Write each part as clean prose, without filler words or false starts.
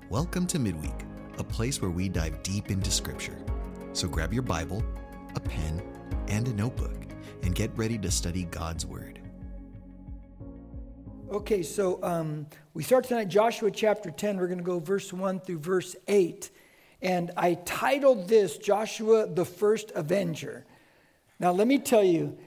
Welcome to Midweek, a place where we dive deep into Scripture. So grab your Bible, a pen, and a notebook, and get ready to study God's Word. Okay, so we start tonight, Joshua chapter 10. We're going to go verse 1 through verse 8. And I titled this, Joshua, the First Avenger. Now, let me tell you,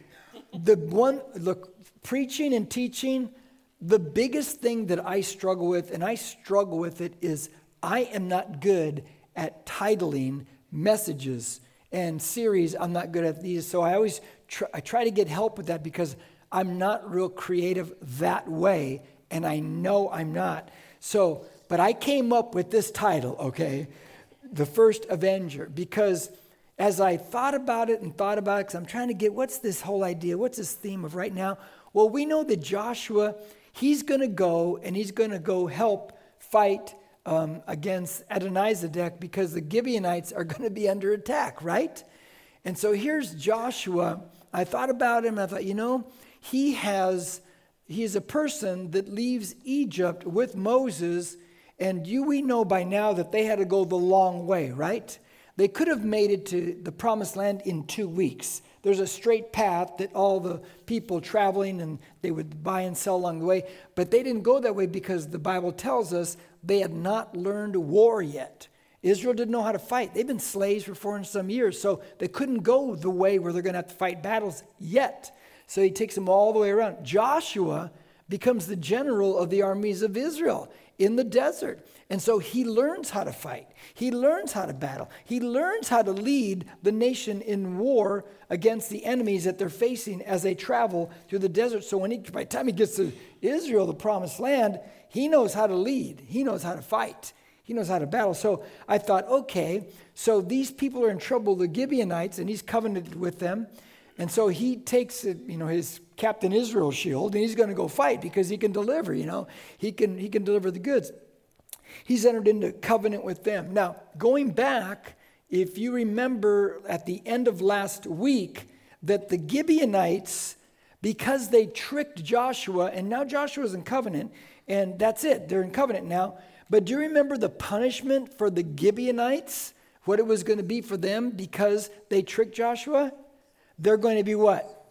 preaching and teaching, the biggest thing that I struggle with, and I struggle with it, is I am not good at titling messages and series. I'm not good at these. So I always try to get help with that because I'm not real creative that way, and I know I'm not. So, but I came up with this title, okay, The First Avenger, because as I thought about it, because I'm trying to get, what's this whole idea? What's this theme of right now? Well, we know that Joshua, he's going to go and he's going to go help fight against Adonizedek because the Gibeonites are going to be under attack, right? And so here's Joshua. I thought about him. I thought, he is a person that leaves Egypt with Moses, and we know by now that they had to go the long way, right? They could have made it to the promised land in 2 weeks. There's a straight path that all the people traveling, and they would buy and sell along the way. But they didn't go that way because the Bible tells us they had not learned war yet. Israel didn't know how to fight. They've been slaves for 400 some years, so they couldn't go the way where they're going to have to fight battles yet. So he takes them all the way around. Joshua becomes the general of the armies of Israel in the desert. And so he learns how to fight. He learns how to battle. He learns how to lead the nation in war against the enemies that they're facing as they travel through the desert. So by the time he gets to Israel, the promised land, he knows how to lead. He knows how to fight. He knows how to battle. So I thought, okay, so these people are in trouble, the Gibeonites, and he's covenanted with them. And so he takes, his Captain Israel shield, and he's going to go fight because he can deliver, He can deliver the goods. He's entered into covenant with them. Now, going back, if you remember at the end of last week, that the Gibeonites, because they tricked Joshua, and now Joshua's in covenant, and that's it. They're in covenant now. But do you remember the punishment for the Gibeonites? What it was going to be for them because they tricked Joshua? They're going to be what?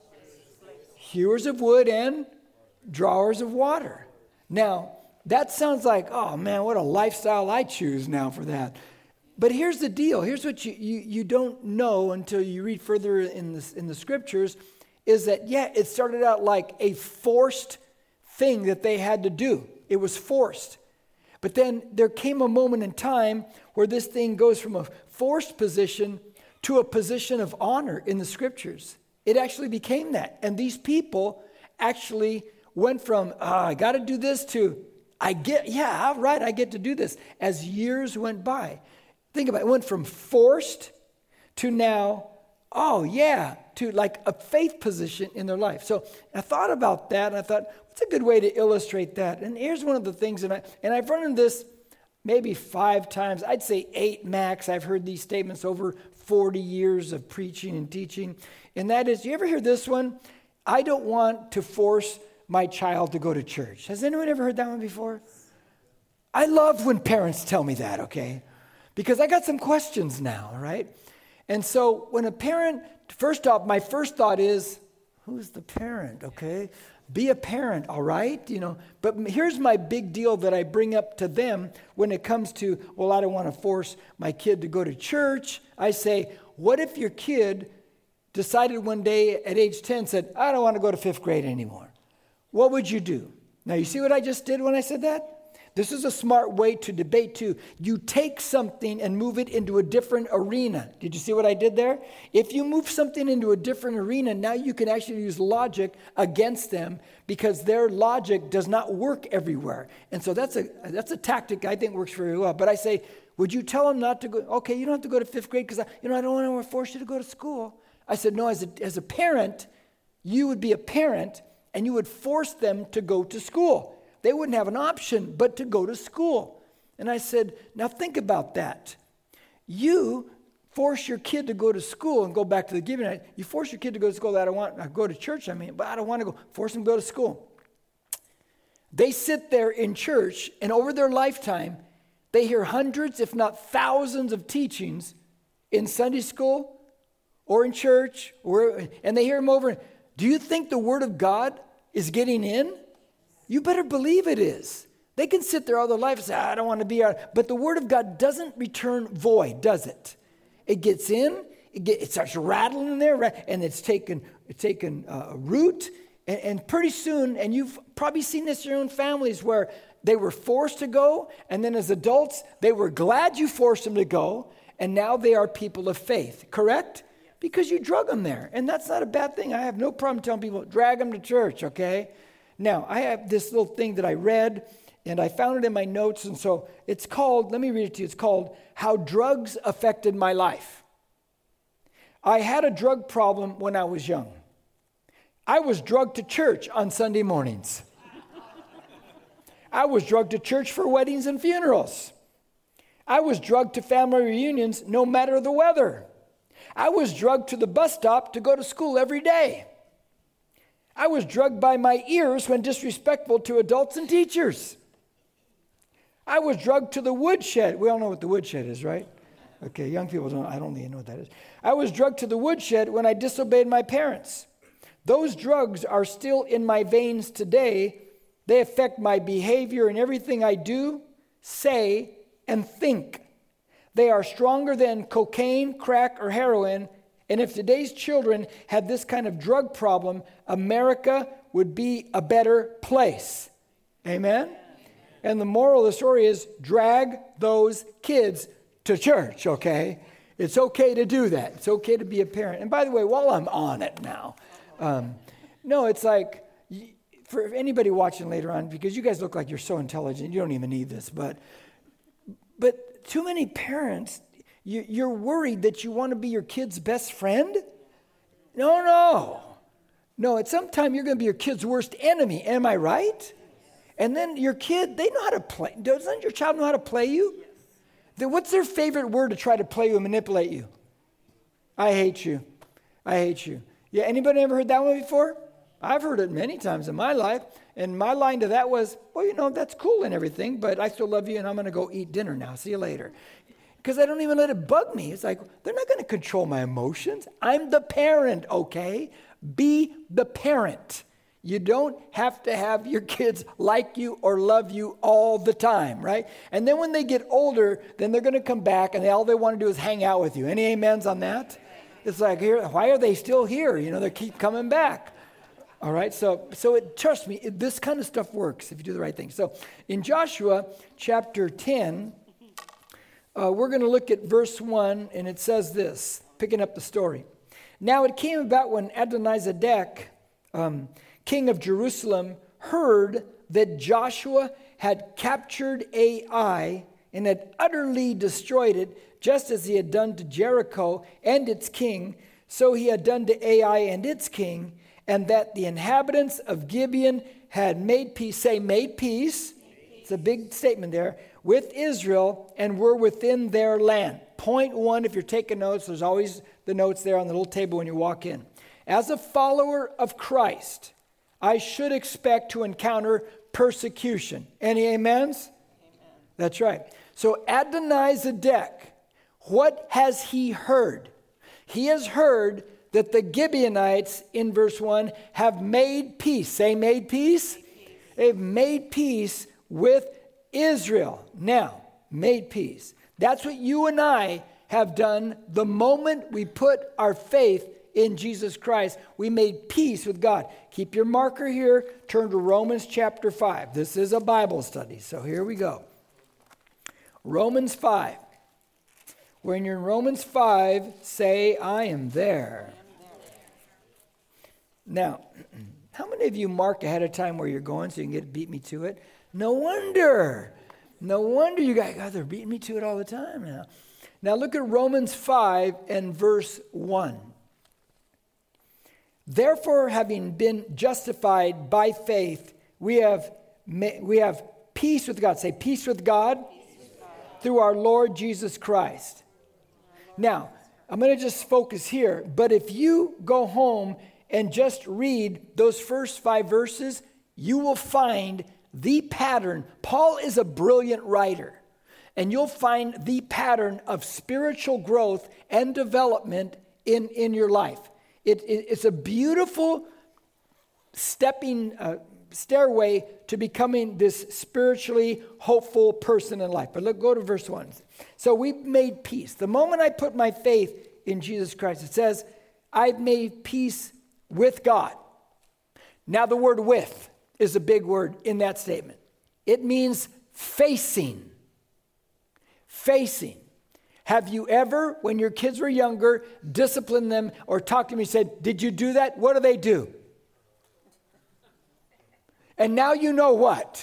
Hewers of wood and drawers of water. Now, that sounds like, oh man, what a lifestyle I choose now for that. But here's the deal. Here's what you don't know until you read further in the scriptures, is that, it started out like a forced thing that they had to do. It was forced. But then there came a moment in time where this thing goes from a forced position to a position of honor in the scriptures. It actually became that. And these people actually went from, I got to do this, to, I get to do this. As years went by. Think about it. It went from forced to now, to like a faith position in their life. So I thought about that, and I thought, what's a good way to illustrate that? And here's one of the things, and I've run into this maybe 5 times. I'd say 8 max. I've heard these statements over 40 years of preaching and teaching. And that is, you ever hear this one? I don't want to force my child to go to church. Has anyone ever heard that one before? I love when parents tell me that, okay? Because I got some questions now, right? And so when a parent, first off, my first thought is, who's the parent, okay? Be a parent, all right? But here's my big deal that I bring up to them when it comes to, I don't want to force my kid to go to church. I say, what if your kid decided one day at age 10, said, I don't want to go to 5th grade anymore? What would you do? Now, you see what I just did when I said that? This is a smart way to debate too. You take something and move it into a different arena. Did you see what I did there? If you move something into a different arena, now you can actually use logic against them because their logic does not work everywhere. And so that's a tactic I think works very well. But I say, would you tell them not to go? Okay, you don't have to go to 5th grade because I don't want to force you to go to school. I said, no, as a parent, you would be a parent and you would force them to go to school. They wouldn't have an option but to go to school. And I said, now think about that. You force your kid to go to school and go back to the giving. You force your kid to go to school. I go to church, but I don't want to go. Force them to go to school. They sit there in church, and over their lifetime, They hear hundreds, if not thousands of teachings in Sunday school or in church, and they hear them over. Do you think the Word of God is getting in? You better believe it is. They can sit there all their life and say, I don't want to be out. But the Word of God doesn't return void, does it? It gets in, it starts rattling in there, and it's taken root. And pretty soon, and you've probably seen this in your own families where they were forced to go, and then as adults, they were glad you forced them to go, and now they are people of faith, correct? Because you drug them there, and that's not a bad thing. I have no problem telling people, drag them to church, okay? Now, I have this little thing that I read, and I found it in my notes, and so it's called, let me read it to you, it's called How Drugs Affected My Life. I had a drug problem when I was young. I was drugged to church on Sunday mornings. I was drugged to church for weddings and funerals. I was drugged to family reunions no matter the weather. I was drugged to the bus stop to go to school every day. I was drugged by my ears when disrespectful to adults and teachers. I was drugged to the woodshed. We all know what the woodshed is, right? Okay, young people don't. I don't even know what that is. I was drugged to the woodshed when I disobeyed my parents. Those drugs are still in my veins today. They affect my behavior and everything I do, say, and think. They are stronger than cocaine, crack, or heroin. And if today's children had this kind of drug problem, America would be a better place. Amen? And the moral of the story is drag those kids to church, okay? It's okay to do that. It's okay to be a parent. And by the way, while I'm on it now, no, it's like, for anybody watching later on, because you guys look like you're so intelligent, you don't even need this, but too many parents, you're worried that you want to be your kid's best friend? No, at some time you're going to be your kid's worst enemy, am I right? And then your kid, they know how to play. Doesn't your child know how to play you? What's their favorite word to try to play you and manipulate you? I hate you. Yeah, anybody ever heard that one before? I've heard it many times in my life, and my line to that was, well, that's cool and everything, but I still love you, and I'm going to go eat dinner now. See you later. Because I don't even let it bug me. It's like, they're not going to control my emotions. I'm the parent, okay? Be the parent. You don't have to have your kids like you or love you all the time, right? And then when they get older, then they're going to come back, and all they want to do is hang out with you. Any amens on that? It's like, why are they still here? They keep coming back. All right, so trust me, this kind of stuff works if you do the right thing. So in Joshua chapter 10, we're going to look at verse 1, and it says this, picking up the story. Now it came about when Adonizedek, king of Jerusalem, heard that Joshua had captured Ai and had utterly destroyed it, just as he had done to Jericho and its king, so he had done to Ai and its king, and that the inhabitants of Gibeon had made peace. Say, made peace. It's a big statement there. With Israel, and were within their land. Point one, if you're taking notes, there's always the notes there on the little table when you walk in. As a follower of Christ, I should expect to encounter persecution. Any amens? Amen. That's right. So Adonizedek, what has he heard? He has heard that the Gibeonites, in verse 1, have made peace. Say, made peace? They've made peace with Israel. Now, made peace. That's what you and I have done the moment we put our faith in Jesus Christ. We made peace with God. Keep your marker here. Turn to Romans chapter 5. This is a Bible study, so here we go. Romans 5. When you're in Romans 5, say, I am there. Now, how many of you mark ahead of time where you're going so you can beat me to it? No wonder you guys, God, they're beating me to it all the time now. Now look at Romans 5 and verse 1. Therefore, having been justified by faith, we have peace with God. Say, peace with God, through our Lord Jesus Christ. Now, I'm going to just focus here, but if you go home and just read those first 5 verses, you will find the pattern. Paul is a brilliant writer. and you'll find the pattern of spiritual growth and development in your life. It's a beautiful stairway to becoming this spiritually hopeful person in life. But let's go to verse 1. So we've made peace. The moment I put my faith in Jesus Christ, it says, I've made peace with God. Now the word with is a big word in that statement. It means facing. Facing. Have you ever, when your kids were younger, disciplined them or talked to them and said, did you do that? What do they do? And now you know what?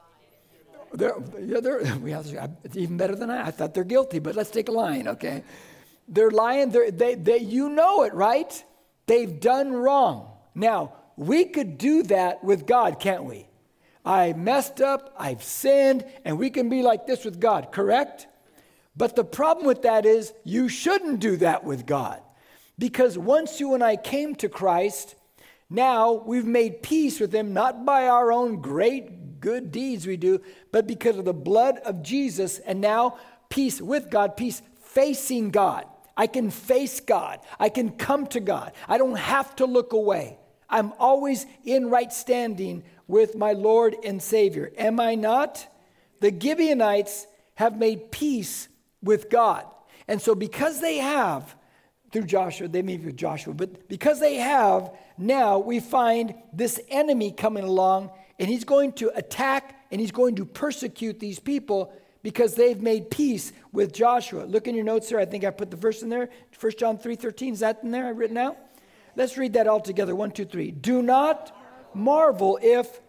It's even better than I thought they're guilty, but let's take a line, okay? They're lying. You know it, right? They've done wrong. Now, we could do that with God, can't we? I messed up, I've sinned, and we can be like this with God, correct? But the problem with that is you shouldn't do that with God. Because once you and I came to Christ, now we've made peace with him, not by our own great good deeds we do, but because of the blood of Jesus. And now peace with God, peace facing God. I can face God. I can come to God. I don't have to look away. I'm always in right standing with my Lord and Savior. Am I not? The Gibeonites have made peace with God. And so because they have, through Joshua, they meet with Joshua, but because they have, now we find this enemy coming along, and he's going to attack and he's going to persecute these people because they've made peace with Joshua. Look in your notes there. I think I put the verse in there. 1 John 3:13. Is that in there? I've written out. Let's read that all together. 1, 2, 3. Do not marvel if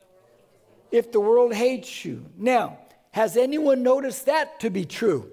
the world hates you. Now, has anyone noticed that to be true?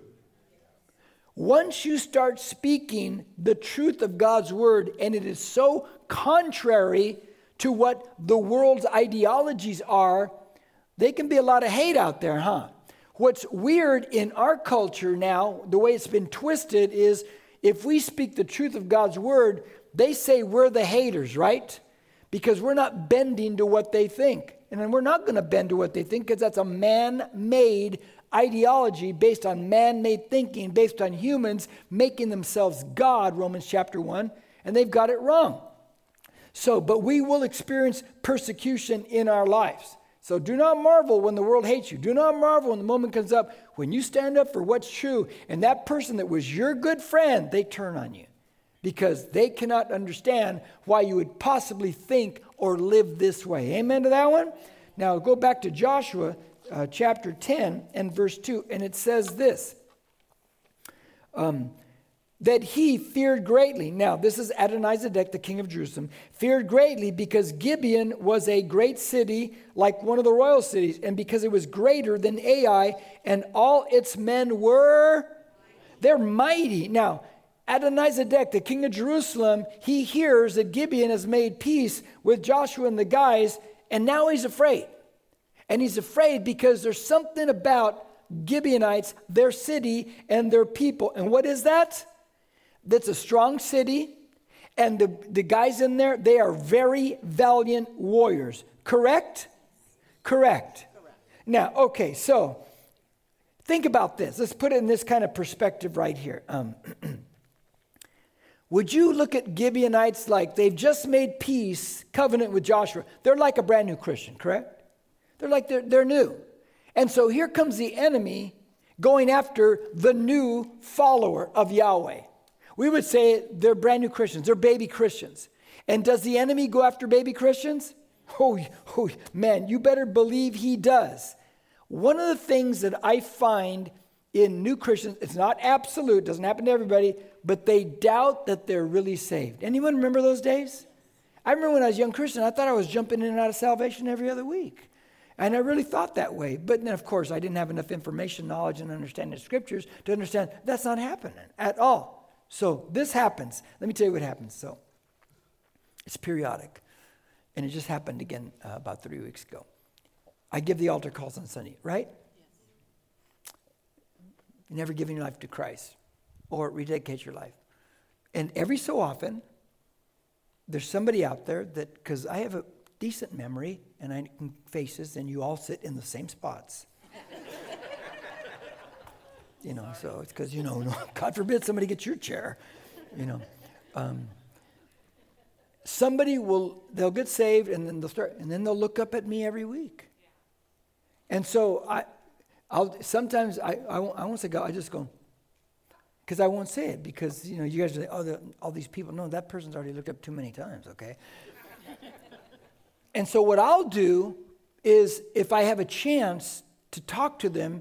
Once you start speaking the truth of God's word, and it is so contrary to what the world's ideologies are, there can be a lot of hate out there, huh? What's weird in our culture now, the way it's been twisted, is if we speak the truth of God's word, they say we're the haters, right? Because we're not bending to what they think. And then we're not going to bend to what they think because that's a man-made ideology based on man-made thinking, based on humans making themselves God, Romans chapter 1, and they've got it wrong. So, but we will experience persecution in our lives. So do not marvel when the world hates you. Do not marvel when the moment comes up when you stand up for what's true, and that person that was your good friend, they turn on you because they cannot understand why you would possibly think or live this way. Amen to that one? Now go back to Joshua chapter 10 and verse 2, and it says this, that he feared greatly. Now, this is Adonizedek, the king of Jerusalem, feared greatly because Gibeon was a great city, like one of the royal cities, and because it was greater than Ai, and all its men they're mighty. Now, Adonizedek, the king of Jerusalem, he hears that Gibeon has made peace with Joshua and the guys, and now he's afraid. And he's afraid because there's something about Gibeonites, their city, and their people. And what is that? That's a strong city, and the guys in there, they are very valiant warriors. Correct? Correct. Now, okay, so think about this. Let's put it in this kind of perspective right here. Would you look at Gibeonites like they've just made peace, covenant with Joshua? They're like a brand new Christian, correct? They're new. And so here comes the enemy going after the new follower of Yahweh. We would say they're brand new Christians. They're baby Christians. And does the enemy go after baby Christians? Oh, man, you better believe he does. One of the things that I find in new Christians, it's not absolute, doesn't happen to everybody, but they doubt that they're really saved. Anyone remember those days? I remember when I was a young Christian, I thought I was jumping in and out of salvation every other week. And I really thought that way. But then, of course, I didn't have enough information, knowledge, and understanding of scriptures to understand that's not happening at all. So this happens. Let me tell you what happens. So it's periodic. And it just happened again about 3 weeks ago. I give the altar calls on Sunday, right? Yes. You're never giving your life to Christ or rededicate your life. And every so often, there's somebody out there that, because I have a decent memory and I can faces, and you all sit in the same spots. So it's because, God forbid somebody gets your chair, they'll get saved and then they'll look up at me every week. And so I won't say God, I just go, because I won't say it because, you guys are like, all these people. No, that person's already looked up too many times, okay? And so what I'll do is if I have a chance to talk to them,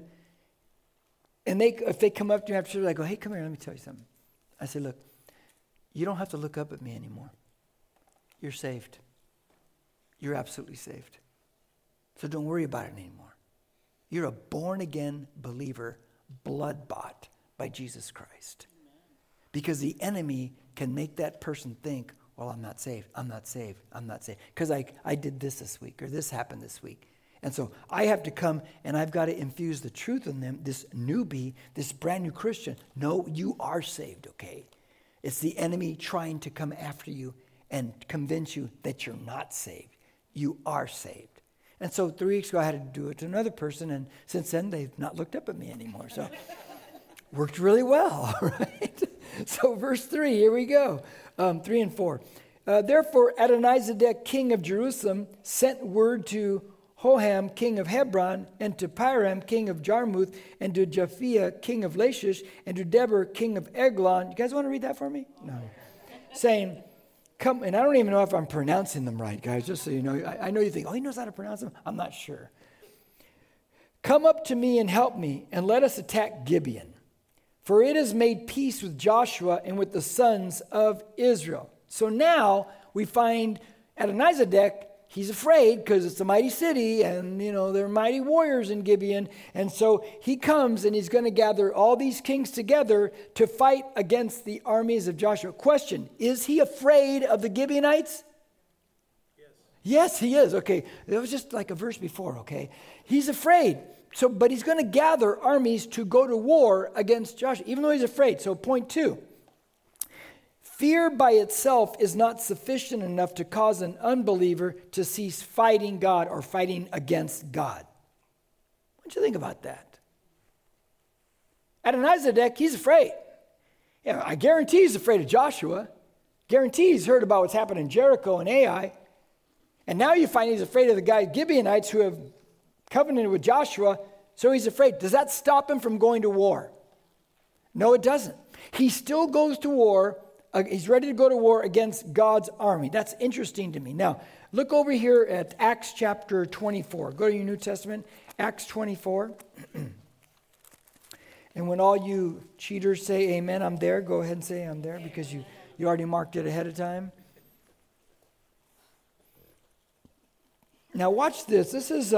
and if they come up to me after, I go, hey, come here, let me tell you something. I say, look, you don't have to look up at me anymore. You're saved. You're absolutely saved. So don't worry about it anymore. You're a born-again believer, blood-bought by Jesus Christ. Because the enemy can make that person think, well, I'm not saved. Because I did this week, or this happened this week. And so I have to come and I've got to infuse the truth in them, this newbie, this brand new Christian. No, you are saved, okay? It's the enemy trying to come after you and convince you that you're not saved. You are saved. And so 3 weeks ago I had to do it to another person, and since then they've not looked up at me anymore. So worked really well, right? So verse 3, here we go, 3 and 4. Therefore Adonizedek, king of Jerusalem, sent word to Hoham, king of Hebron, and to Piram, king of Jarmuth, and to Japhia, king of Lachish, and to Deber, king of Eglon. You guys want to read that for me? No. Saying, come, and I don't even know if I'm pronouncing them right, guys, just so you know. I know you think, he knows how to pronounce them. I'm not sure. Come up to me and help me, and let us attack Gibeon. For it has made peace with Joshua and with the sons of Israel. So now we find Adonizedek, he's afraid because it's a mighty city and, there are mighty warriors in Gibeon. And so he comes and he's going to gather all these kings together to fight against the armies of Joshua. Question, is he afraid of the Gibeonites? Yes, he is. Okay, that was just like a verse before, okay? He's afraid. But he's going to gather armies to go to war against Joshua, even though he's afraid. So point 2. Fear by itself is not sufficient enough to cause an unbeliever to cease fighting God or fighting against God. What do you think about that? Adonizedek, he's afraid. I guarantee he's afraid of Joshua. Guarantee he's heard about what's happened in Jericho and Ai. And now you find he's afraid of the guys, Gibeonites, who have covenanted with Joshua, so he's afraid. Does that stop him from going to war? No, it doesn't. He still goes to war. He's ready to go to war against God's army. That's interesting to me. Now, look over here at Acts chapter 24. Go to your New Testament, Acts 24. And when all you cheaters say amen, I'm there, go ahead and say I'm there because you already marked it ahead of time. Now watch this. This is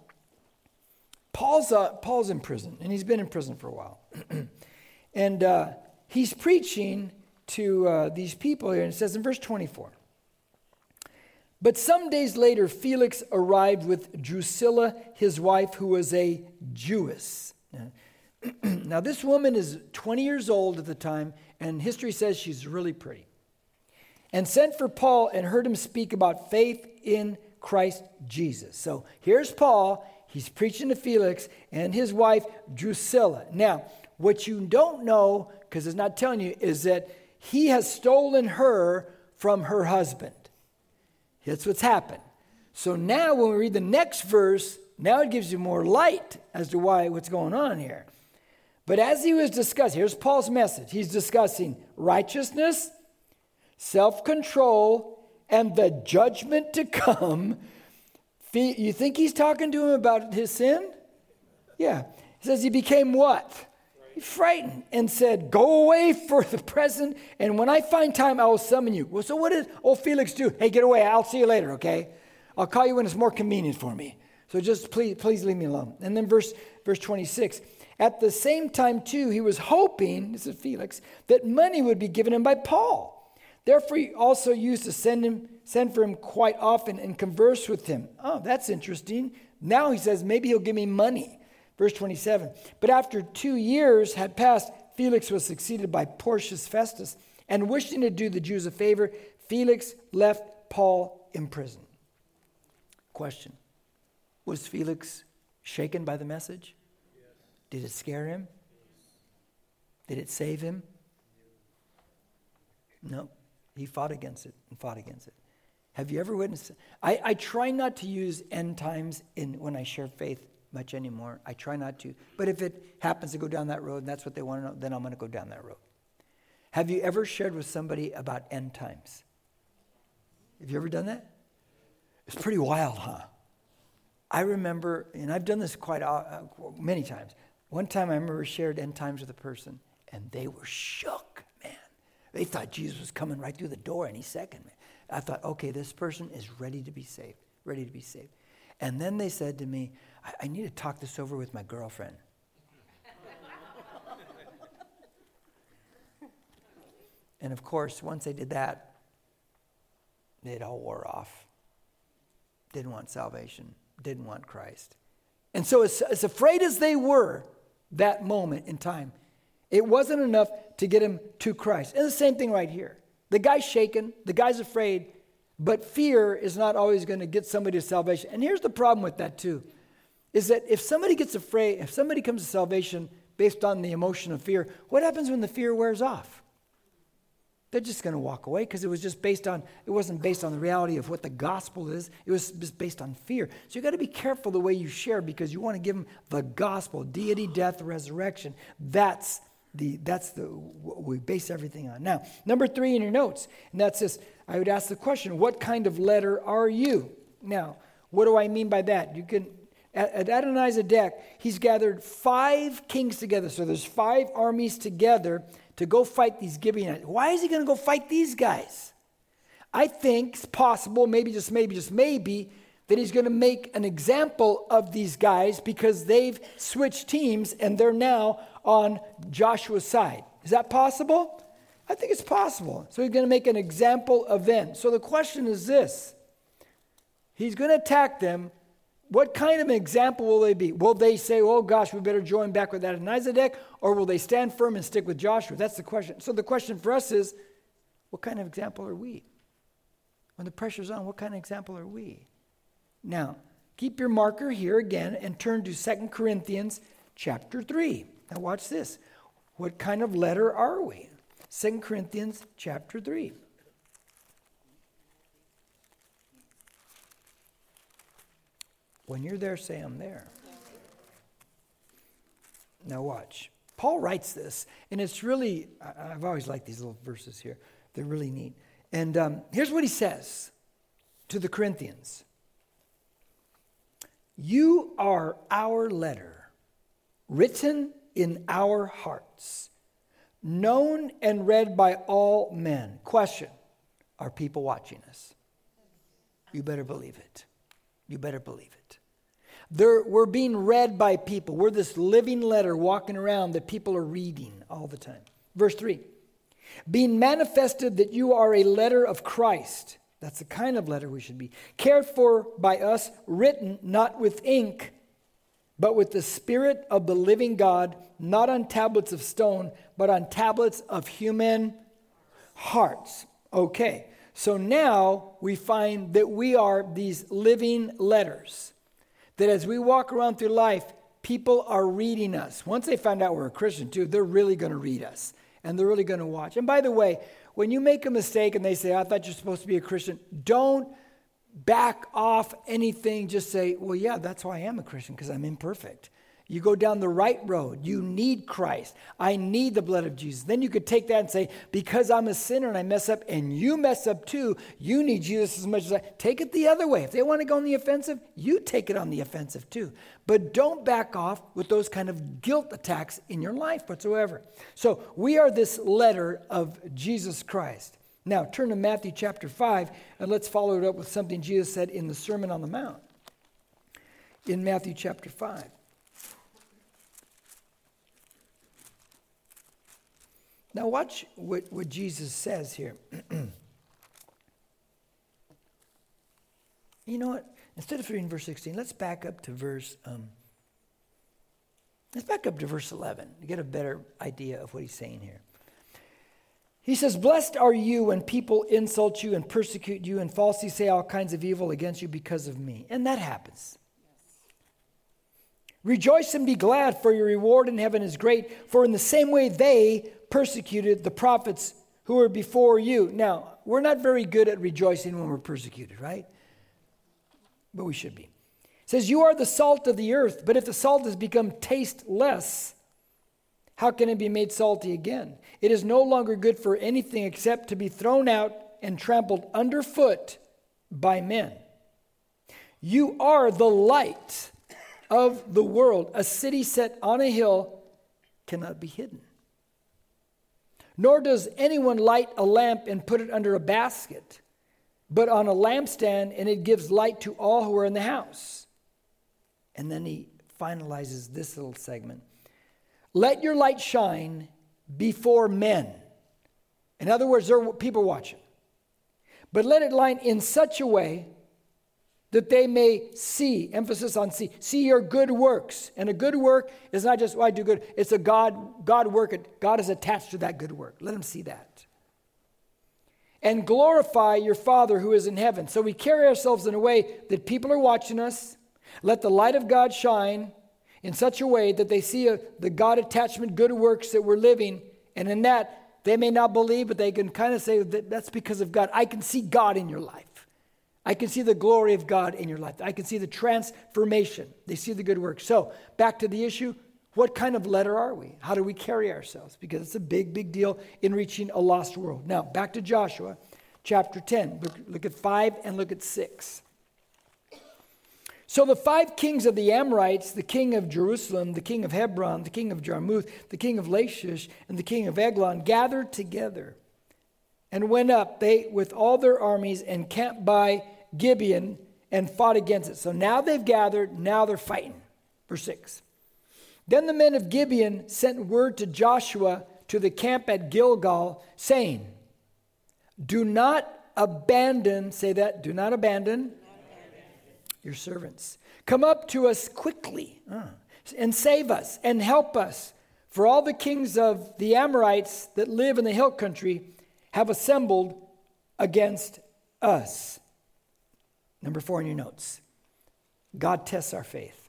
Paul's in prison, and he's been in prison for a while. And he's preaching to these people here, and it says in verse 24, but some days later, Felix arrived with Drusilla, his wife, who was a Jewess. Now, this woman is 20 years old at the time, and history says she's really pretty. And sent for Paul and heard him speak about faith in Christ Jesus. So here's Paul. He's preaching to Felix and his wife, Drusilla. Now, what you don't know, because it's not telling you, is that he has stolen her from her husband. That's what's happened. So now when we read the next verse, now it gives you more light as to what's going on here. But as he was discussing, here's Paul's message. He's discussing righteousness, self-control, and the judgment to come. You think he's talking to him about his sin? Yeah. He says he became what? Frightened and said, go away for the present, and when I find time, I will summon you. Well, so what did old Felix do? Hey, get away. I'll see you later, okay? I'll call you when it's more convenient for me. So just please leave me alone. And then verse 26. At the same time, too, he was hoping, this is Felix, that money would be given him by Paul. Therefore, he also used to send for him quite often and converse with him. Oh, that's interesting. Now he says, maybe he'll give me money. Verse 27, but after 2 years had passed, Felix was succeeded by Porcius Festus, and wishing to do the Jews a favor, Felix left Paul in prison. Question, was Felix shaken by the message? Yes. Did it scare him? Did it save him? No. He fought against it and fought against it. Have you ever witnessed it? I try not to use end times when I share faith much anymore. I try not to. But if it happens to go down that road and that's what they want to know, then I'm going to go down that road. Have you ever shared with somebody about end times? Have you ever done that? It's pretty wild, huh? I remember, and I've done this quite many times. One time I remember shared end times with a person, and they were shook, man. They thought Jesus was coming right through the door any second, man. I thought, okay, this person is ready to be saved, ready to be saved. And then they said to me, I need to talk this over with my girlfriend. And of course, once they did that, it all wore off. Didn't want salvation, didn't want Christ. And so as afraid as they were that moment in time, it wasn't enough to get him to Christ. And the same thing right here. The guy's shaken, the guy's afraid, but fear is not always going to get somebody to salvation. And here's the problem with that too, is that if somebody gets afraid, if somebody comes to salvation based on the emotion of fear, what happens when the fear wears off? They're just going to walk away because it wasn't based on the reality of what the gospel is. It was just based on fear. So you got to be careful the way you share because you want to give them the gospel, deity, death, resurrection. That's what we base everything on. Now, number 3 in your notes, and that's this. I would ask the question, what kind of letter are you? Now, what do I mean by that? You can, at Adonizedek, he's gathered 5 kings together. So there's 5 armies together to go fight these Gibeonites. Why is he going to go fight these guys? I think it's possible, maybe, that he's going to make an example of these guys because they've switched teams and they're now on Joshua's side. Is that possible? I think it's possible. So he's going to make an example of them. So the question is this. He's going to attack them. What kind of an example will they be? Will they say, oh gosh, we better join back with Adonizedek? Or will they stand firm and stick with Joshua? That's the question. So the question for us is, what kind of example are we? When the pressure's on, what kind of example are we? Now, keep your marker here again and turn to 2 Corinthians chapter 3. Now watch this. What kind of letter are we? 2 Corinthians chapter 3. When you're there, say I'm there. Now watch. Paul writes this, and it's really, I've always liked these little verses here. They're really neat. And here's what he says to the Corinthians. You are our letter, written in our hearts, known and read by all men. Question, are people watching us? You better believe it. You better believe it. We're being read by people. We're this living letter walking around that people are reading all the time. Verse 3, being manifested that you are a letter of Christ. That's the kind of letter we should be. Cared for by us, written not with ink, but with the Spirit of the living God, not on tablets of stone, but on tablets of human hearts. Okay, so now we find that we are these living letters. That as we walk around through life, people are reading us. Once they find out we're a Christian too, they're really going to read us. And they're really going to watch. And by the way, when you make a mistake and they say, I thought you're supposed to be a Christian, don't back off anything. Just say, well, yeah, that's why I am a Christian, because I'm imperfect. You go down the right road. You need Christ. I need the blood of Jesus. Then you could take that and say, because I'm a sinner and I mess up and you mess up too, you need Jesus as much as I. Take it the other way. If they want to go on the offensive, you take it on the offensive too. But don't back off with those kind of guilt attacks in your life whatsoever. So we are this letter of Jesus Christ. Now turn to Matthew chapter 5 and let's follow it up with something Jesus said in the Sermon on the Mount. In Matthew chapter 5. Now watch what Jesus says here. You know what? Instead of reading verse 16, let's back up to verse 11 to get a better idea of what he's saying here. He says, blessed are you when people insult you and persecute you and falsely say all kinds of evil against you because of me. And that happens. Rejoice and be glad, for your reward in heaven is great. For in the same way they persecuted the prophets who were before you. Now, we're not very good at rejoicing when we're persecuted, right? But we should be. It says, you are the salt of the earth, but if the salt has become tasteless, how can it be made salty again? It is no longer good for anything except to be thrown out and trampled underfoot by men. You are the light of the world. A city set on a hill cannot be hidden. Nor does anyone light a lamp and put it under a basket, but on a lampstand, and it gives light to all who are in the house. And then he finalizes this little segment. Let your light shine before men. In other words, there are people watching. But let it line in such a way that they may see, emphasis on see your good works. And a good work is not just, I do good. It's a God work. God is attached to that good work. Let them see that. And glorify your Father who is in heaven. So we carry ourselves in a way that people are watching us. Let the light of God shine in such a way that they see the God attachment, good works that we're living. And in that, they may not believe, but they can kind of say that's because of God. I can see God in your life. I can see the glory of God in your life. I can see the transformation. They see the good work. So back to the issue, what kind of letter are we? How do we carry ourselves? Because it's a big, big deal in reaching a lost world. Now, back to Joshua chapter 10. Look at 5 and look at 6. So the 5 kings of the Amorites, the king of Jerusalem, the king of Hebron, the king of Jarmuth, the king of Lachish, and the king of Eglon gathered together and went up, they with all their armies, and camped by Gibeon and fought against it. So now they've gathered, now they're fighting. Verse 6. Then the men of Gibeon sent word to Joshua to the camp at Gilgal, saying, do not abandon, say that, do not abandon your servants. Come up to us quickly and save us and help us. For all the kings of the Amorites that live in the hill country have assembled against us. Number 4 in your notes. God tests our faith.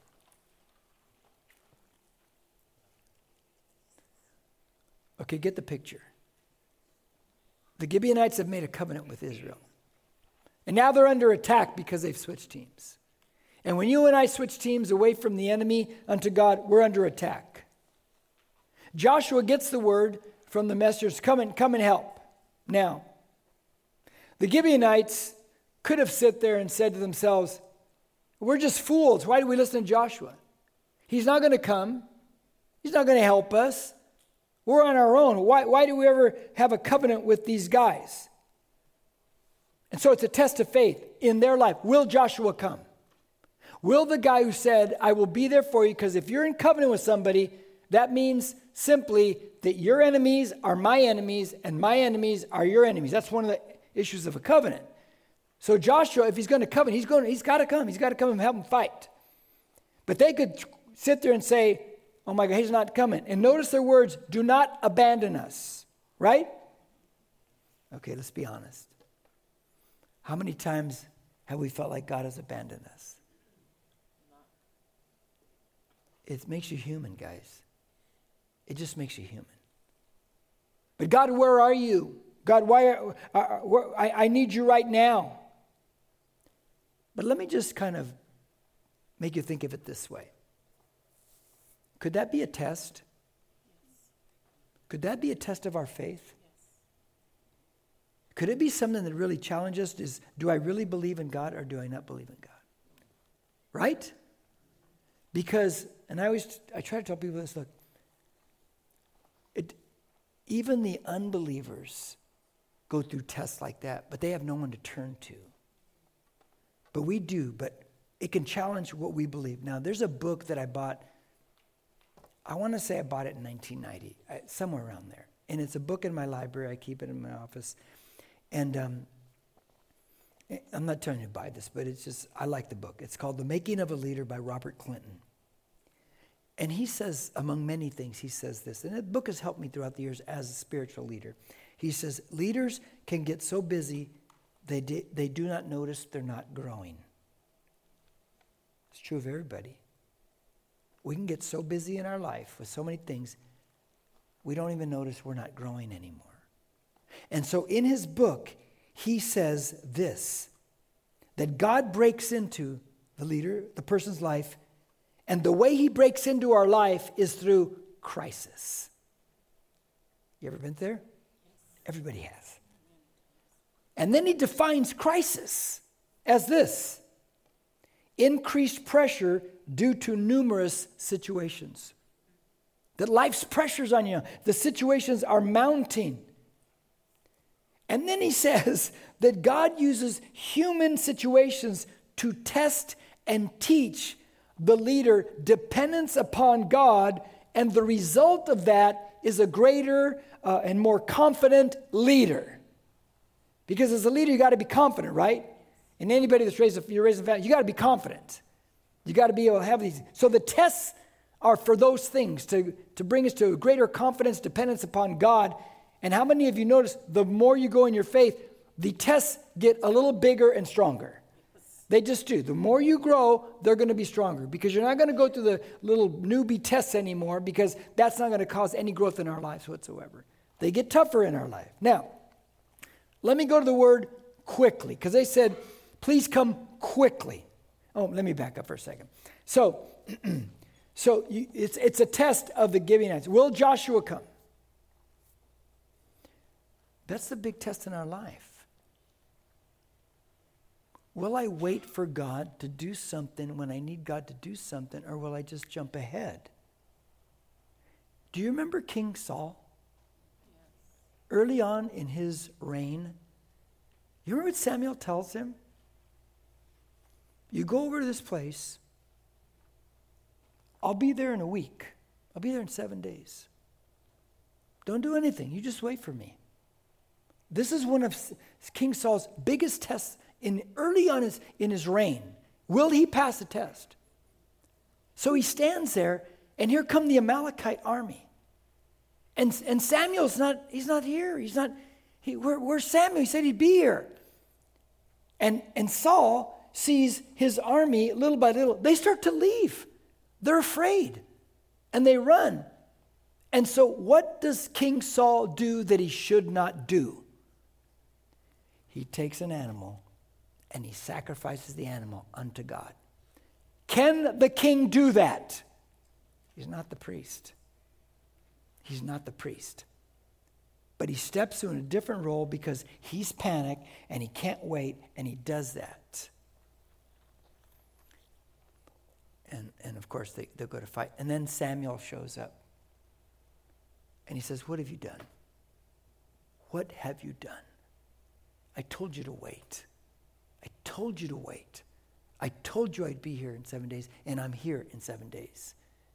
Okay, get the picture. The Gibeonites have made a covenant with Israel. And now they're under attack because they've switched teams. And when you and I switch teams away from the enemy unto God, we're under attack. Joshua gets the word from the messengers, come and help. Now, the Gibeonites could have sit there and said to themselves, we're just fools. Why do we listen to Joshua? He's not going to come. He's not going to help us. We're on our own. Why do we ever have a covenant with these guys? And so it's a test of faith in their life. Will Joshua come? Will the guy who said, I will be there for you, because if you're in covenant with somebody, that means simply that your enemies are my enemies and my enemies are your enemies. That's one of the issues of a covenant. So Joshua, if he's going to covenant, he's got to come. He's got to come and help him fight. But they could sit there and say, oh my God, he's not coming. And notice their words, do not abandon us. Right? Okay, let's be honest. How many times have we felt like God has abandoned us? It makes you human, guys. It just makes you human. But God, where are you? God, I need you right now. But let me just kind of make you think of it this way. Could that be a test? Could that be a test of our faith? Could it be something that really challenges us? Is, do I really believe in God or do I not believe in God? Right? Because, and I try to tell people this, look, even the unbelievers go through tests like that, but they have no one to turn to. But we do, but it can challenge what we believe. Now, there's a book that I bought, I want to say I bought it in 1990, somewhere around there. And it's a book in my library. I keep it in my office. And I'm not telling you to buy this, but it's just, I like the book. It's called The Making of a Leader by Robert Clinton. And he says, among many things, he says this, and the book has helped me throughout the years as a spiritual leader. He says, leaders can get so busy, they do not notice they're not growing. It's true of everybody. we can get so busy in our life with so many things, we don't even notice we're not growing anymore. And so in his book, he says this, that God breaks into the leader, the person's life, and the way he breaks into our life is through crisis. You ever been there? Everybody has. And then he defines crisis as this: increased pressure due to numerous situations. That life's pressures on you, the situations are mounting. And then he says that God uses human situations to test and teach the leader dependence upon God, and the result of that is a greater and more confident leader. Because as a leader, you got to be confident, right? And anybody that's you're raising a family, you got to be confident. You got to be able to have these. So the tests are for those things, to bring us to a greater confidence, dependence upon God. And how many of you notice the more you go in your faith, the tests get a little bigger and stronger? They just do. The more you grow, they're going to be stronger, because you're not going to go through the little newbie tests anymore, because that's not going to cause any growth in our lives whatsoever. They get tougher in our life. Now, let me go to the word quickly, because they said, please come quickly. Oh, let me back up for a second. So it's a test of the Gibeonites. Will Joshua come? That's the big test in our life. Will I wait for God to do something when I need God to do something, or will I just jump ahead? Do you remember King Saul? Early on in his reign, you remember what Samuel tells him? You go over to this place. I'll be there in a week. I'll be there in 7 days. Don't do anything. You just wait for me. This is one of King Saul's biggest tests early on in his reign. Will he pass the test? So he stands there, and here come the Amalekite army. And Samuel's not here. Where's Samuel? He said he'd be here. And Saul sees his army little by little. They start to leave. They're afraid. And they run. And so what does King Saul do that he should not do? He takes an animal and he sacrifices the animal unto God. Can the king do that? He's not the priest. He's not the priest. But he steps in a different role because he's panicked and he can't wait, and he does that. And of course, they'll go to fight. And then Samuel shows up. And he says, what have you done? What have you done? I told you to wait. I told you to wait. I told you I'd be here in 7 days, and I'm here in 7 days.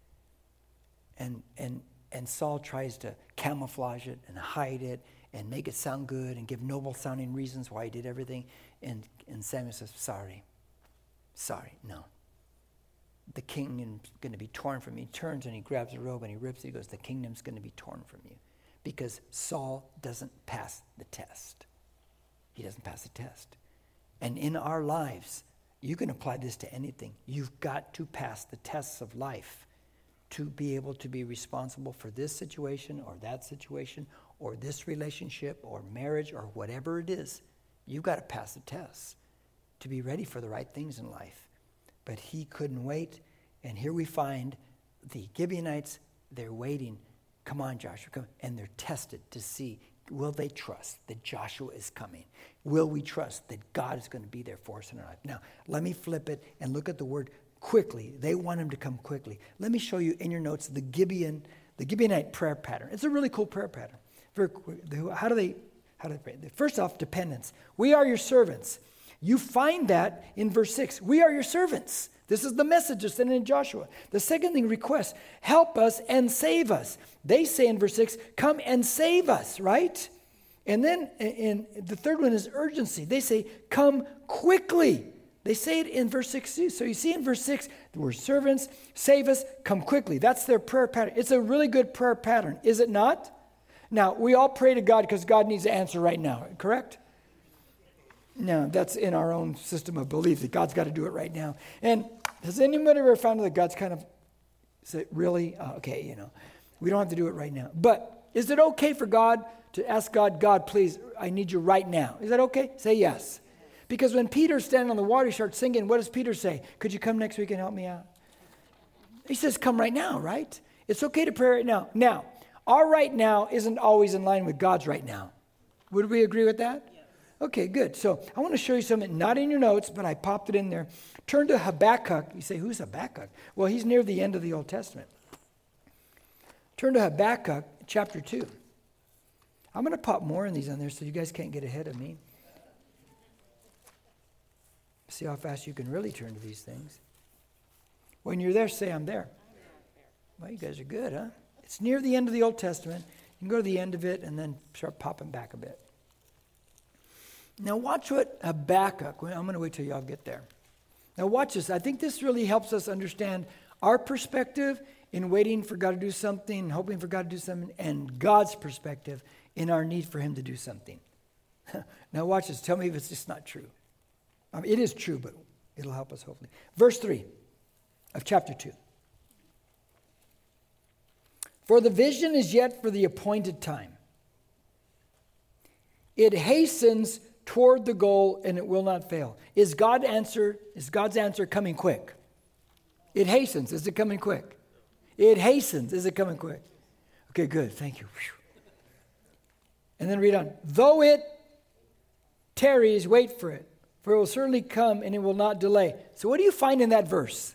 And Saul tries to camouflage it and hide it and make it sound good and give noble sounding reasons why he did everything. And Samuel says, sorry, no. The kingdom's going to be torn from you. He turns and he grabs a robe and he rips it. He goes, the kingdom's going to be torn from you. Because Saul doesn't pass the test. He doesn't pass the test. And in our lives, you can apply this to anything. You've got to pass the tests of life to be able to be responsible for this situation or that situation or this relationship or marriage or whatever it is. You've got to pass the tests to be ready for the right things in life. But he couldn't wait. And here we find the Gibeonites, they're waiting. Come on, Joshua, come. And they're tested to see, will they trust that Joshua is coming? Will we trust that God is going to be there for us in our life? Now, let me flip it and look at the word quickly. They want him to come quickly. Let me show you in your notes the Gibeonite prayer pattern. It's a really cool prayer pattern. Very quick. How do they pray? First off, dependence. We are your servants. You find that in verse 6. We are your servants. This is the message that's in Joshua. The second thing, request. Help us and save us. They say in verse 6, come and save us, right? And then in the third one is urgency. They say, come quickly. They say it in verse 6 too. So you see in verse 6, we're servants, save us, come quickly. That's their prayer pattern. It's a really good prayer pattern, is it not? Now, we all pray to God because God needs to answer right now, correct? No, that's in our own system of belief that God's got to do it right now. And has anybody ever found that God's kind of Say, really? Okay, we don't have to do it right now. But is it okay for God to ask God, God, please, I need you right now? Is that okay? Say yes. Because when Peter's standing on the water, he starts singing. What does Peter say? Could you come next week and help me out? He says, come right now, right? It's okay to pray right now. Now, our right now isn't always in line with God's right now. Would we agree with that? Yes. Okay, good. So I want to show you something, not in your notes, but I popped it in there. Turn to Habakkuk. You say, who's Habakkuk? Well, he's near the end of the Old Testament. Turn to Habakkuk chapter 2. I'm going to pop more in these on there so you guys can't get ahead of me. See how fast you can really turn to these things. When you're there, say, I'm there. Well, you guys are good, huh? It's near the end of the Old Testament. You can go to the end of it and then start popping back a bit. Now watch what Habakkuk, I'm going to wait till y'all get there. Now watch this. I think this really helps us understand our perspective in waiting for God to do something, hoping for God to do something, and God's perspective in our need for him to do something. Now watch this. Tell me if it's just not true. It is true, but it'll help us hopefully. Verse 3 of chapter 2. For the vision is yet for the appointed time. It hastens toward the goal and it will not fail. Is God's answer coming quick? It hastens. Is it coming quick? It hastens. Is it coming quick? Okay, good. Thank you. And then read on. Though it tarries, wait for it, for it will certainly come and it will not delay. So what do you find in that verse?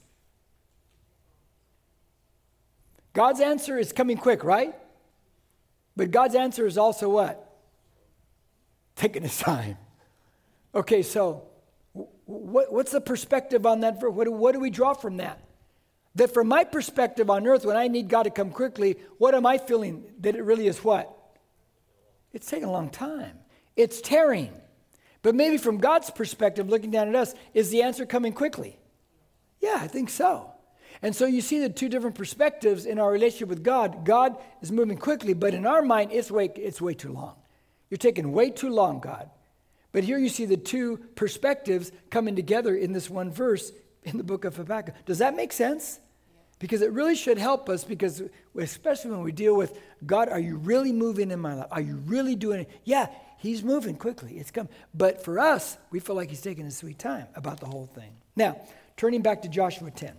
God's answer is coming quick, right? But God's answer is also what? Taking his time. Okay, so what's the perspective on that verse? What do we draw from that? That from my perspective on earth, when I need God to come quickly, what am I feeling? That it really is what? It's taking a long time. It's tarrying. But maybe from God's perspective, looking down at us, is the answer coming quickly? Yeah, I think so. And so you see the two different perspectives in our relationship with God. God is moving quickly, but in our mind, it's way too long. You're taking way too long, God. But here you see the two perspectives coming together in this one verse in the book of Habakkuk. Does that make sense? Because it really should help us, because especially when we deal with, God, are you really moving in my life? Are you really doing it? Yeah, he's moving quickly. It's come. But for us, we feel like he's taking his sweet time about the whole thing. Now, turning back to Joshua 10.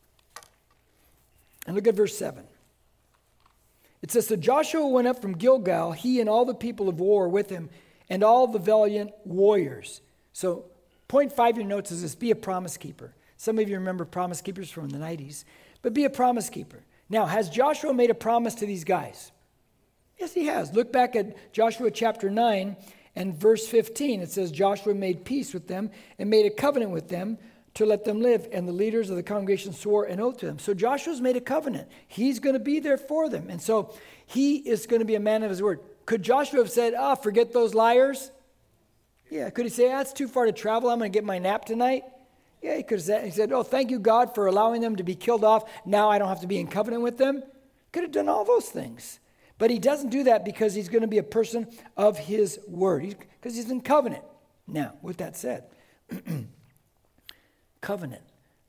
And look at verse 7. It says, So Joshua went up from Gilgal, he and all the people of war with him, and all the valiant warriors. So point 5 of your notes is this: be a promise keeper. Some of you remember promise keepers from the 90s. But be a promise keeper. Now, has Joshua made a promise to these guys? Yes, he has. Look back at Joshua chapter 9 and verse 15. It says, Joshua made peace with them and made a covenant with them to let them live. And the leaders of the congregation swore an oath to them. So Joshua's made a covenant. He's going to be there for them. And so he is going to be a man of his word. Could Joshua have said, forget those liars? Yeah. Could he say, it's too far to travel. I'm going to get my nap tonight. Yeah, he could have said, he said, thank you, God, for allowing them to be killed off. Now I don't have to be in covenant with them. Could have done all those things. But he doesn't do that because he's going to be a person of his word. Because he's in covenant. Now, with that said, covenant.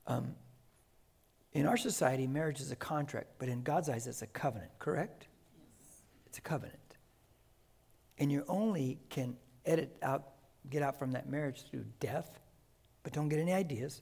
In our society, marriage is a contract, but in God's eyes, it's a covenant, correct? Yes. It's a covenant. And you only can get out from that marriage through death, but don't get any ideas,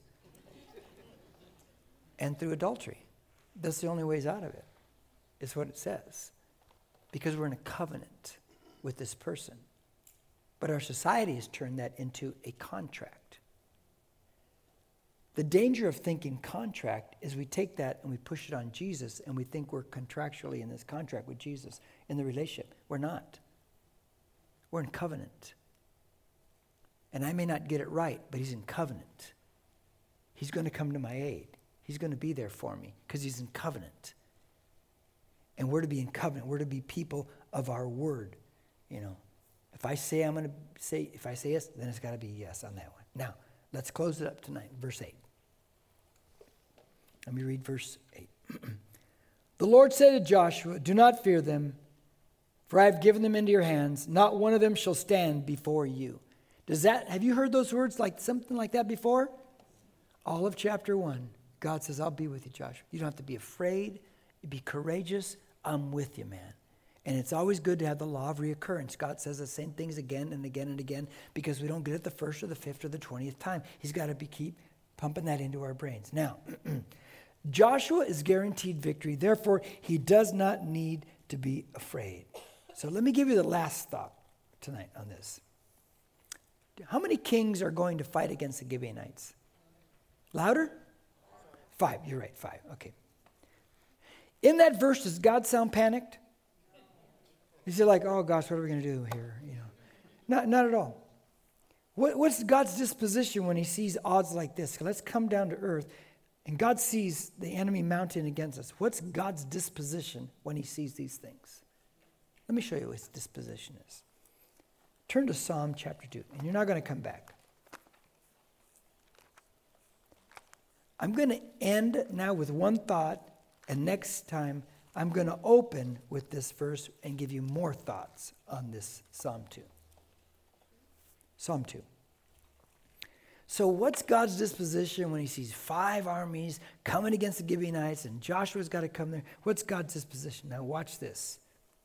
and through adultery. That's the only ways out of it, is what it says. Because we're in a covenant with this person. But our society has turned that into a contract. The danger of thinking contract is we take that and we push it on Jesus and we think we're contractually in this contract with Jesus in the relationship. We're not. We're in covenant. And I may not get it right, but he's in covenant. He's going to come to my aid. He's going to be there for me because he's in covenant. And we're to be in covenant. We're to be people of our word. If I say yes, then it's got to be yes on that one. Now, let's close it up tonight. Verse 8. Let me read verse 8. The Lord said to Joshua, do not fear them, for I have given them into your hands. Not one of them shall stand before you. Have you heard those words, like something like that before? All of chapter 1. God says, I'll be with you, Joshua. You don't have to be afraid. Be courageous. I'm with you, man. And it's always good to have the law of reoccurrence. God says the same things again and again and again because we don't get it the first or the fifth or the 20th time. He's got to keep pumping that into our brains. Now, Joshua is guaranteed victory. Therefore, he does not need to be afraid. So let me give you the last thought tonight on this. How many kings are going to fight against the Gibeonites? Louder? 5. You're right, 5. Okay. In that verse, does God sound panicked? Is he like, oh gosh, what are we going to do here? Not at all. What's God's disposition when he sees odds like this? Let's come down to earth. And God sees the enemy mounting against us. What's God's disposition when he sees these things? Let me show you what his disposition is. Turn to Psalm chapter 2, and you're not going to come back. I'm going to end now with one thought, and next time I'm going to open with this verse and give you more thoughts on this Psalm 2. Psalm 2. So what's God's disposition when he sees 5 armies coming against the Gibeonites and Joshua's got to come there? What's God's disposition? Now watch this.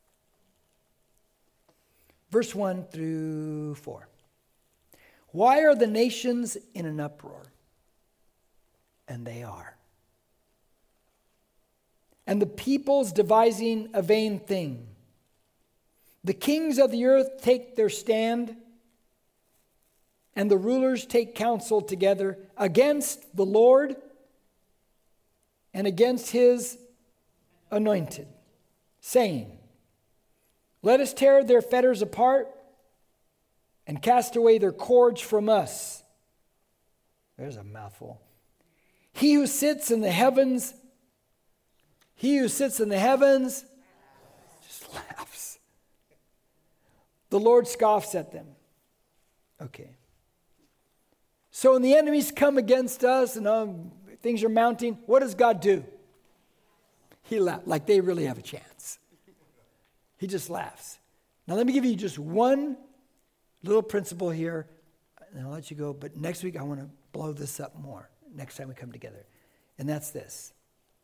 Verse 1 through 4. Why are the nations in an uproar? And they are. And the peoples devising a vain thing. The kings of the earth take their stand, and the rulers take counsel together against the Lord and against his anointed, saying, let us tear their fetters apart and cast away their cords from us. There's a mouthful. He who sits in the heavens just laughs. The Lord scoffs at them. Okay. So when the enemies come against us and things are mounting, what does God do? He laughs, like they really have a chance. He just laughs. Now let me give you just one little principle here, and I'll let you go. But next week I want to blow this up more, next time we come together. And that's this.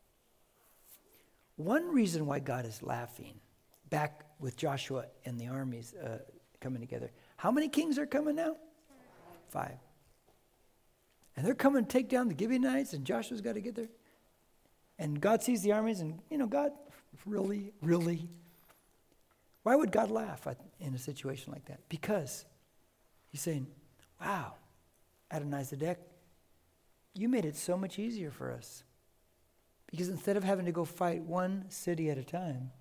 One reason why God is laughing, back with Joshua and the armies coming together. How many kings are coming now? 5. And they're coming to take down the Gibeonites, and Joshua's got to get there. And God sees the armies, and, God, really? Why would God laugh in a situation like that? Because he's saying, wow, Adonai-Zedek, you made it so much easier for us. Because instead of having to go fight one city at a time,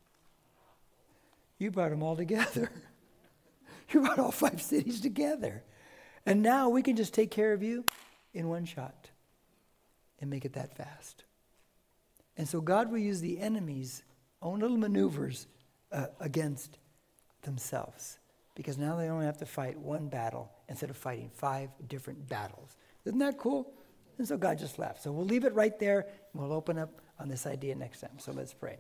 you brought them all together. You brought all 5 cities together. And now we can just take care of you in one shot and make it that fast. And so God will use the enemy's own little maneuvers against themselves. Because now they only have to fight one battle instead of fighting 5 different battles. Isn't that cool? And so God just laughs. So we'll leave it right there, and we'll open up on this idea next time. So let's pray.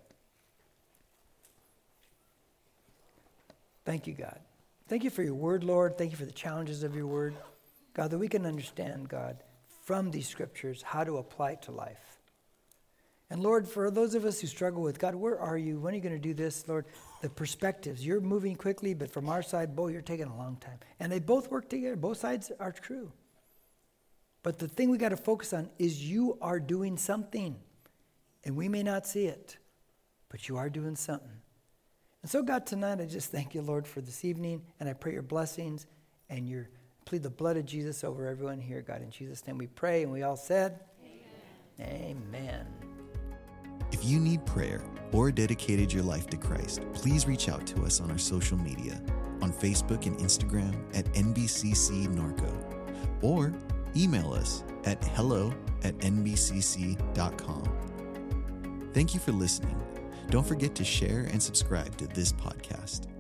Thank you, God. Thank you for your word, Lord. Thank you for the challenges of your word. God, that we can understand, God, from these scriptures how to apply it to life. And Lord, for those of us who struggle with, God, where are you? When are you going to do this, Lord? The perspectives. You're moving quickly, but from our side, boy, you're taking a long time. And they both work together. Both sides are true. But the thing we got to focus on is you are doing something. And we may not see it, but you are doing something. And so, God, tonight I just thank you, Lord, for this evening. And I pray your blessings and plead the blood of Jesus over everyone here, God. In Jesus' name we pray. And we all said, Amen. Amen. If you need prayer or dedicated your life to Christ, please reach out to us on our social media, on Facebook and Instagram at NBCC Norco, or email us at hello@nbcc.com. Thank you for listening. Don't forget to share and subscribe to this podcast.